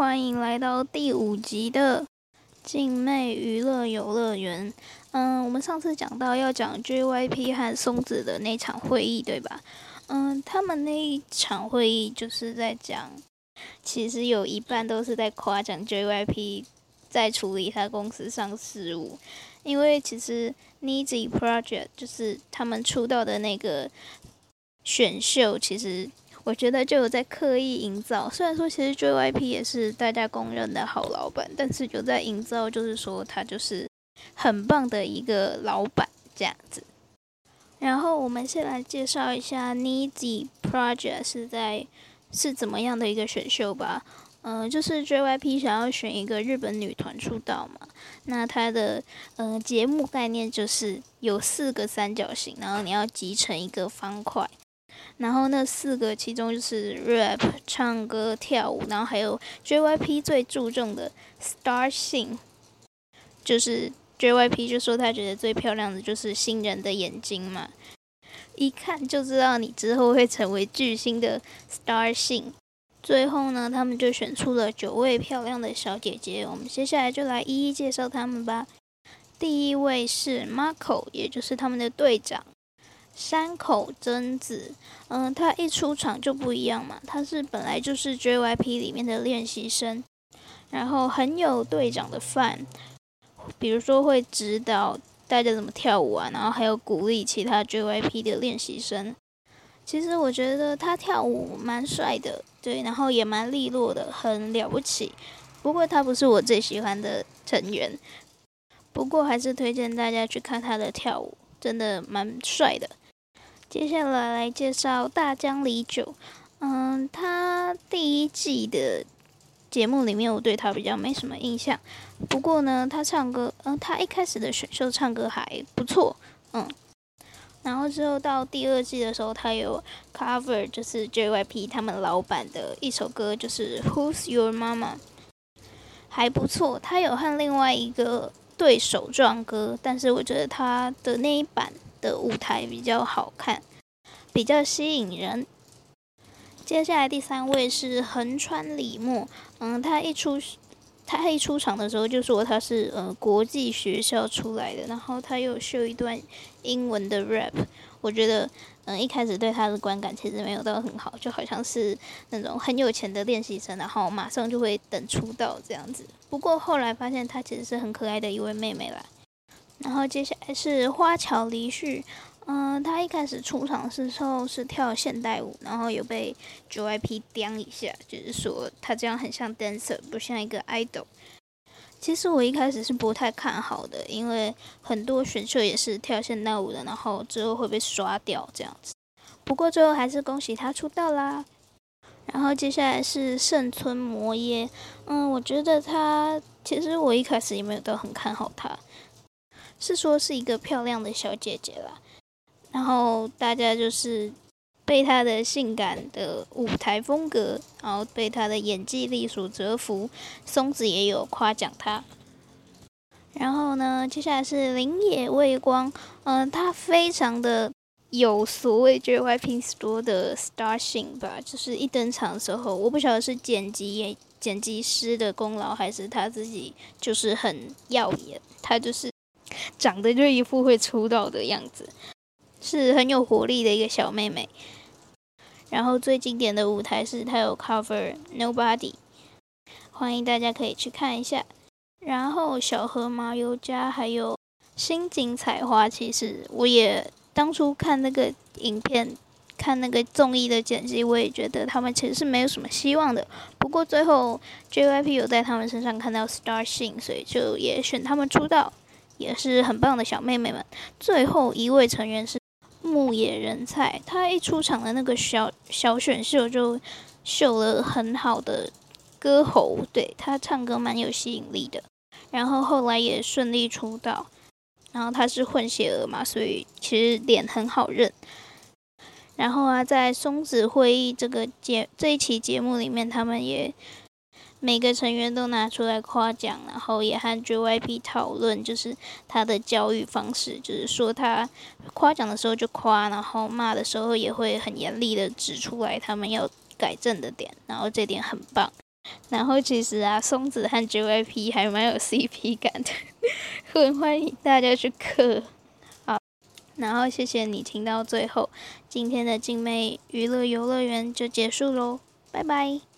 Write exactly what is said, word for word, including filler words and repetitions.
欢迎来到第五集的静妹娱乐游乐园。嗯，我们上次讲到要讲 J Y P 和松子的那场会议，对吧？嗯，他们那一场会议就是在讲，其实有一半都是在夸奖 J Y P 在处理他公司上事务，因为其实 Nizi Project 就是他们出道的那个选秀，其实我觉得就有在刻意营造，虽然说其实 J Y P 也是大家公认的好老板，但是有在营造，就是说他就是很棒的一个老板这样子。然后我们先来介绍一下 Nizi Project 是在是怎么样的一个选秀吧。嗯、呃，就是 J Y P 想要选一个日本女团出道嘛，那它的呃节目概念就是有四个三角形，然后你要集成一个方块。然后那四个其中就是 rap 唱歌跳舞，然后还有 J Y P 最注重的 star sing， 就是 J Y P 就说他觉得最漂亮的就是新人的眼睛嘛，一看就知道你之后会成为巨星的 star sing。 最后呢，他们就选出了九位漂亮的小姐姐，我们接下来就来一一介绍他们吧。第一位是 Mako， 也就是他们的队长山口真子。嗯，他一出场就不一样嘛，他是本来就是 J Y P 里面的练习生，然后很有队长的范，比如说会指导大家怎么跳舞啊，然后还有鼓励其他 J Y P 的练习生。其实我觉得他跳舞蛮帅的，对，然后也蛮利落的，很了不起。不过他不是我最喜欢的成员，不过还是推荐大家去看他的跳舞，真的蛮帅的。接下来来介绍大江里久。嗯，他第一季的节目里面我对他比较没什么印象，不过呢他唱歌，嗯，他一开始的选秀唱歌还不错，嗯，然后之后到第二季的时候他有 cover 就是 J Y P 他们老板的一首歌，就是 Who's Your Mama， 还不错。他有和另外一个对手撞歌，但是我觉得他的那一版的舞台比较好看，比较吸引人。接下来第三位是横川李默。嗯，他一出他一出场的时候就说他是呃国际学校出来的，然后他又秀一段英文的 rap， 我觉得嗯一开始对他的观感其实没有到很好，就好像是那种很有钱的练习生，然后马上就会等出道这样子。不过后来发现他其实是很可爱的一位妹妹啦。然后接下来是花桥梨绪。嗯，他一开始出场的时候是跳现代舞，然后有被 J Y P 刁一下，就是说他这样很像 dancer， 不像一个 idol。其实我一开始是不太看好的，因为很多选秀也是跳现代舞的，然后之后会被刷掉这样子。不过最后还是恭喜他出道啦。然后接下来是盛村摩耶。嗯，我觉得他其实我一开始也没有都很看好他，是说是一个漂亮的小姐姐啦。然后大家就是被她的性感的舞台风格，然后被她的演技力所折服。松子也有夸奖她。然后呢，接下来是林野未光。嗯、呃，她非常的有所谓 J Y P 说的 star sing 吧，就是一登场的时候，我不晓得是剪辑剪辑师的功劳，还是她自己就是很耀眼，她就是长得就一副会出道的样子。是很有活力的一个小妹妹。然后最经典的舞台是她有 cover Nobody， 欢迎大家可以去看一下。然后小河麻油家还有新井彩花，其实我也当初看那个影片看那个综艺的剪辑，我也觉得他们其实是没有什么希望的。不过最后 J Y P 有在他们身上看到 star sing， 所以就也选他们出道，也是很棒的小妹妹们。最后一位成员是木野人菜，他一出场的那个小小选秀就秀了很好的歌喉，对，他唱歌蛮有吸引力的。然后后来也顺利出道，然后他是混血儿嘛，所以其实脸很好认。然后啊，在松子会议这个节这一期节目里面，他们也每个成员都拿出来夸奖，然后也和 J Y P 讨论，就是他的教育方式，就是说他夸奖的时候就夸，然后骂的时候也会很严厉的指出来他们要改正的点，然后这点很棒。 然后其实啊，松子和 J Y P 还蛮有 C P 感的，很欢迎大家去嗑。好，然后谢谢你听到最后，今天的静妹娱乐游乐园就结束喽，拜拜。